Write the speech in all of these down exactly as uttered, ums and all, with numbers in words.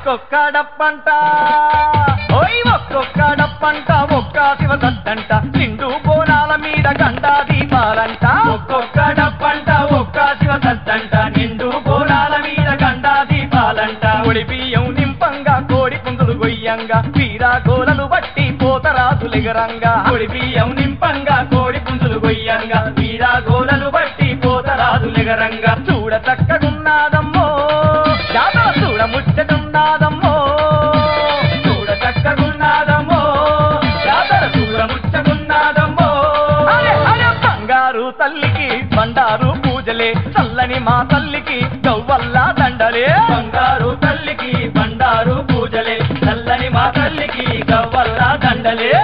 ఒక్కొక్క డప్పంట ఓయ్ ఒక్కొక్క డప్పంట ఒక్క శివ సత్తంట నిండు బోనాల మీద గండా దీపాలంట ఒక్కొక్క డప్పంట ఒక్క శివ సత్తంట నిండు బోనాల మీద గండా దీపాలంట ఒడి బియ్యం నింపంగా కోడి పుందులు గొయ్యంగా వీరా గోలలు బట్టి పోతరాజులెగరంగా ఒడి బియ్యం నింపంగా కోడి పుందులు గొయ్యంగా వీరా గోలలు బట్టి పోతరాజులెగరంగా చూడ చక్కగున్నాదమ్మో జాతర చూడ ముచ్చటున్నాదమ్మో చూడ చక్కగున్నాదమ్మో జాతర చూడ ముచ్చటున్నాదమ్మో అరే అరే బంగారు తల్లికి బండారు పూజలే చల్లని మా తల్లికి గవ్వల్లా దండలే బంగారు తల్లికి బండారు పూజలే చల్లని మా తల్లికి గవ్వల్లా దండలే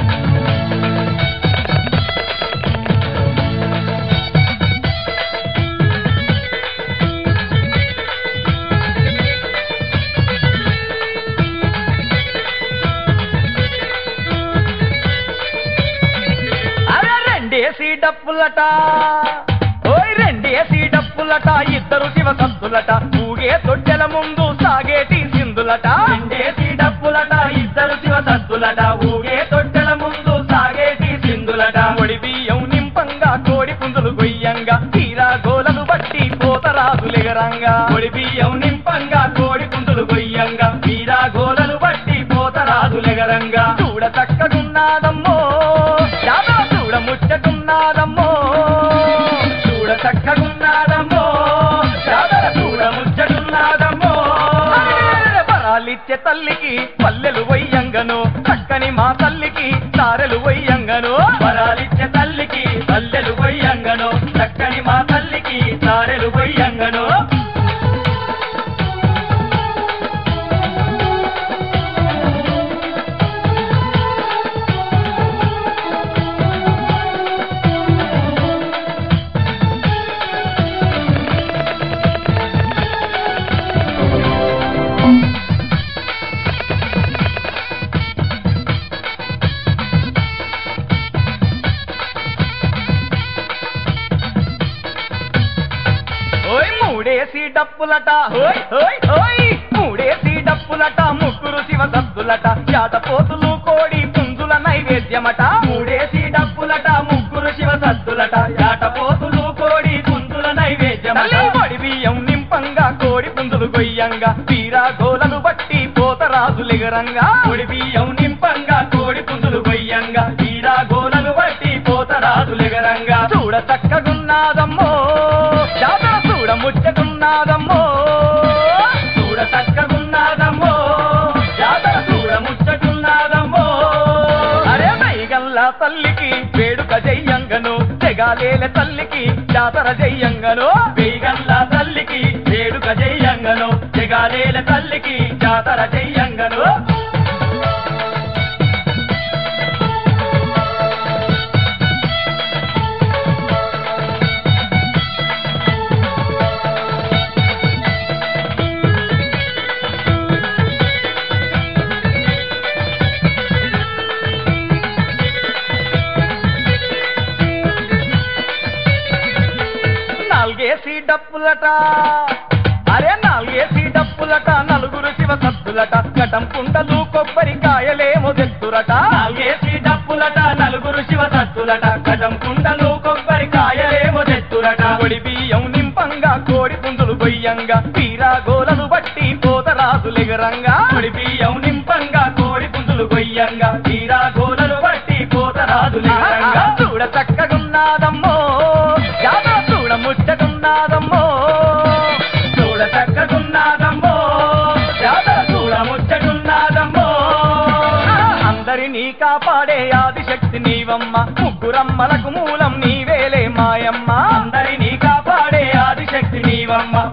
రెండేసి డప్పులట ఓయ్ రెండేసి డప్పులట ఇద్దరు శివ సత్తులట ఊగే తొట్టెల ముందు సాగేటి సింధులట రెండేసి డప్పులట ఇద్దరు శివ సత్తులట ఊగే తొట్టెల ముందు సాగేటి సింధులట ఒడి బియ్యం నింపంగా కోడి పుంజులు గొయ్యంగా తీరా గోలలు బట్టి పోతరాజులెగరంగా ఒడి బియ్యం నింపంగా కోడి పుంజులు గొయ్యంగా తీరా గోలలు బట్టి పోతరాజులెగరంగా చూడ చక్కగున్నాదమ్మో జాతర చూడ ముచ్చటున్నాదమ్మో చూడ చక్కగున్నాదమ్మో జాతర చూడ ముచ్చటున్నాదమ్మో వరాలిచ్చే తల్లికి పల్లెలు వయ్యంగను చక్కని మా తల్లికి తారెలు వయ్యంగను వరాలిచ్చే తల్లికి పల్లెలు వయ్యంగను చక్కని మా తల్లికి తారెలు వయ్యంగను మూడేసి డప్పులట హోయ్ హోయ్ హోయ్ మూడేసి డప్పులట ముగ్గురు శివ సత్తులట జాటపోతులు కోడి పుంజుల నైవేద్యమట మూడేసి డప్పులట ముగ్గురు శివ సత్తులట జాటపోతులు కోడి పుంజుల నైవేద్యమట ఒడి బియ్యం నింపంగా కోడి పుంజులు గొయ్యంగా వీరా గోలలు బట్టి పోతరాజులెగరంగా ఒడి బియ్యం నింపంగా కోడి పుంజులు గొయ్యంగా వీరా గోలలు బట్టి పోతరాజులెగరంగా చూడ చక్కగున్నాదమ్మో జాతర చూడ ముచ్చటున్నాదమ్మో చూడ చక్కగున్నాదమ్మో జాతర చూడ ముచ్చటున్నాదమ్మో అరే వైగల్లా తల్లికి వేడుక జయ్యంగను తెగాలేల తల్లికి జాతర జయ్యంగను వైగల్లా తల్లికి వేడుక జయ్యంగను తెగాలేల తల్లికి జాతర జయ్యంగను నాలుగేసి డప్పులట అరే నాలుగేసి డప్పులట నలుగురు శివ సత్తులట కటం కుండలు కొబ్బరికాయలేమో తెత్తురట నాలుగేసి డప్పులట నలుగురు శివ సత్తులట కటం కుండలు కొబ్బరికాయలేమో తెత్తురట ఒడి బియ్యం నింపంగా కోడి పుంజులు గొయ్యంగా తీరా గోలలు బట్టి పోతరాజులెగరంగా ఒడి బియ్యం నింపంగా కోడి పుంజులు గొయ్యంగా తీరా గోలలు బట్టి పోతరాజులెగరంగా చూడ చక్కగున్నాదమ్మో జాతర చూడ ముచ్చటున్నాదమ్మో చూడ చక్కగున్నాదమ్మో జాతర చూడ ముచ్చటున్నాదమ్మో అందరినీ కాపాడే ఆదిశక్తి నీవమ్మ ముగ్గురమ్మలకు మూలం నీవేలే మాయమ్మ అందరినీ కాపాడే ఆదిశక్తి నీవమ్మ